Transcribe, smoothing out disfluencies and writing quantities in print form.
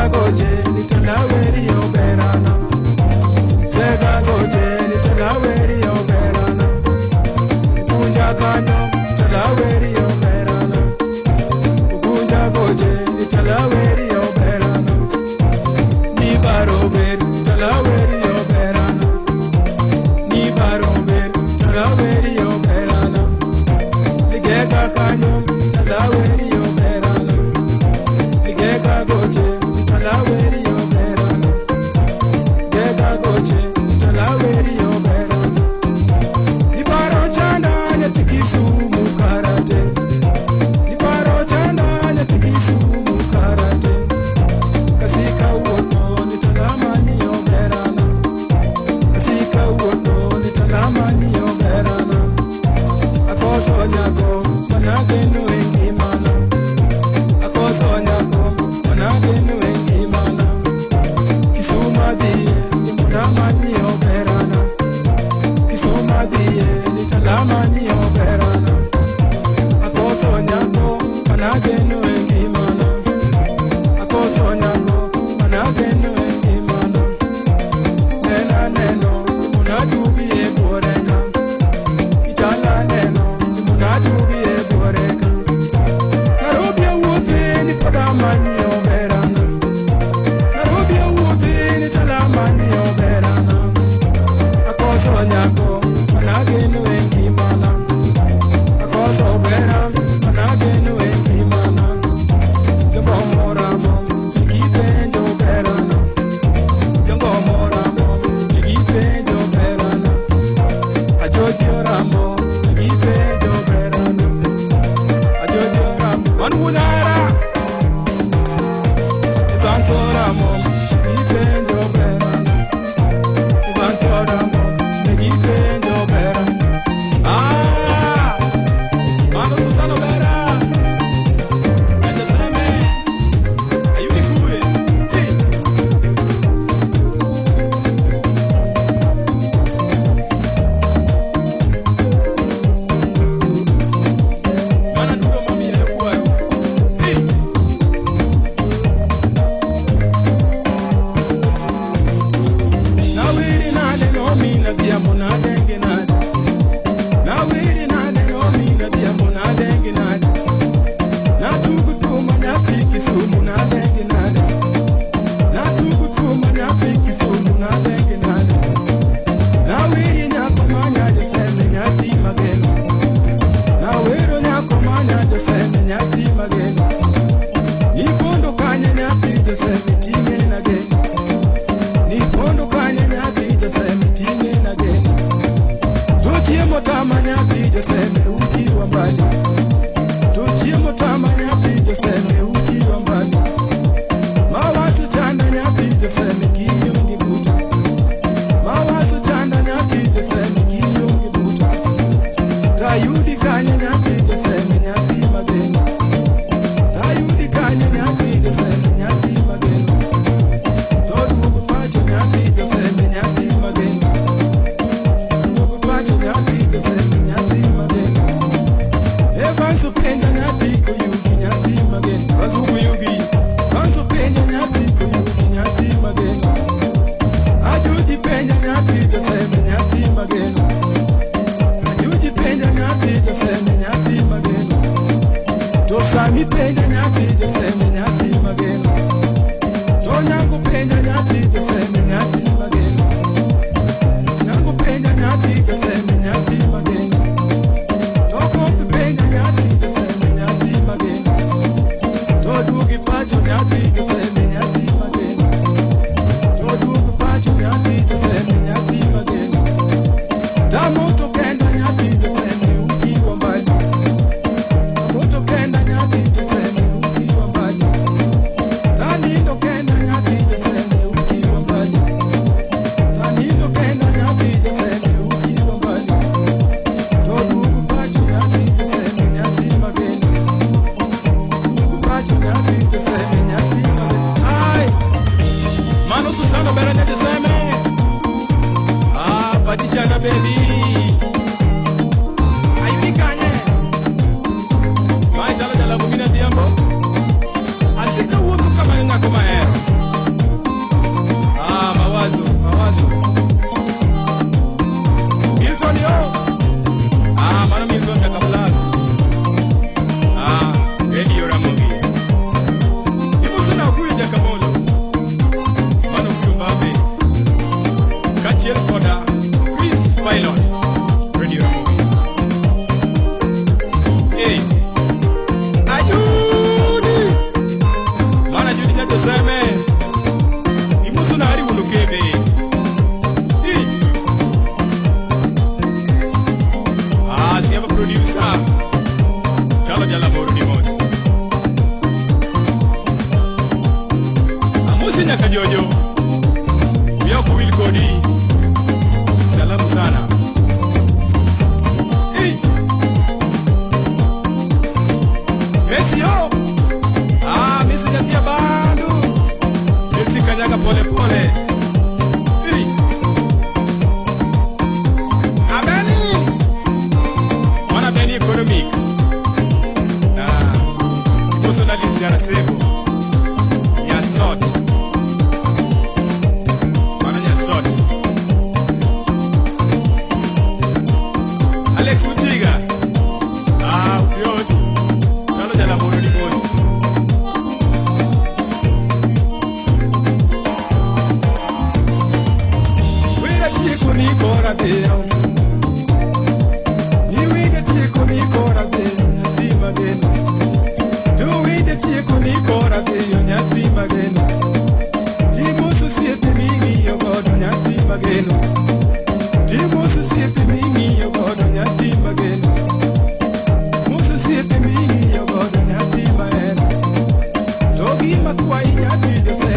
goje ni talaweri oberana. Sega goje ni talaweri oberana. Ugunja kanyo talaweri oberana. Ugunja goje ni talaweri oberana. Ni barober talaweri oberana. Ni barober talaweri oberana. Ligega kanyo talaweri oberana. Ligega goje talaweri oberana. Ligega goje talaweri oberana. Ibaro chanda nyatikisu mukarate. Ibaro chanda nyatikisu mukarate. Kasika uoto ni talamani oberana. Kasika uoto ni talamani oberana. Akoso nyako managenu engimana. Akoso nyako managenu engimana. Kisuma diye ni munamani oberana. Kisuma diye ni talamani oberana. Akoso nyako managenu engimana. Akoso nyako managenu engimana. Nena neno ni munadubi eboreka. Ijala neno ni munadubi eboreka. Narobia uofe ni kodamani oberana. Narobia uofe ni talamani oberana. Akoso nyako managenu engimana. Akoso obera managenu engimana. Jongo moramo igipenjo oberana. Jongo moramo igipenjo oberana. Ajoji oramo igipenjo oberana. Ajoji oramo manudara. Ibansoramo igipenjo oberana. Ibansoramo igipenjo oberana. Ah, mano Susana Obera. Ende seme. Ayubi kuwe. Hey. Mana duro mami ya kuwa. Hey. Nawiri nade no mina dia mona dengi nade. Nawiri nade no mina dia mona dengi nade. Na tugu kuma na piki sumu na dengi nade. Na tugu kuma na piki sumu na dengi nade. Nawiri nyako manya de seme nyati mageno. Nawiri nyako manya de seme nyati mageno. Nikondo kanya nyati de seme time nageno. Nikondo kanya nyati de seme time nageno. Tuchie motama nyati de seme ukiwa mbali. Tuchie motama nyati de seme ukiwa mbali. Mawasu chanda nyati de seme kiyungi buta. Mawasu chanda nyati de seme kiyungi buta. Tayudi kanya nyati de seme nyati mageno. Tayudi kanya nyati de seme nyati mageno. Todo kupacho nyati de seme nyati mageno. Todo kupacho nyati de seme nyati mageno. Evanso penya nyati kuyugi nyati mageno. Vasu kuyugi. Vanso penya nyati kuyugi nyati mageno. Ajuji penya nyati de seme nyati mageno. Ajuji penya nyati de seme nyati mageno. Tosami penya nyati de seme nyati mageno. Tonyangu penya nyati de seme nyati mageno. Nyangu penya nyati de seme nyati mageno. Tokofi penya nyati de seme nyati mageno. Todugi pacho nyati de seme nyati mageno. Todugi pacho nyati de seme nyati mageno. Tamoto kenda nyati de seme ukiwa mbali. Tamoto kenda nyati de seme Musinya kajojo Yo kuwil kodi Salamu sana Messi yo Messi jatia bandu Messi kanyaga pole pole Abeni Wana beni economic Emotionalist gara sebo Ya sot Wana ya sot Alex Mutiga Upiotu Nalo jala moro ni mosi Wira chiku ni kora deo Ni wira chiku ni kora deo Nyati mageno Tu wira chiku ni kora deo Nyati mageno Jimusu siete mingi yogodo Nyati mageno Jimusu siete mingi yogodo Nyati mageno Musu siete mingi yogodo Nyati mageno Togi makwai nyati jose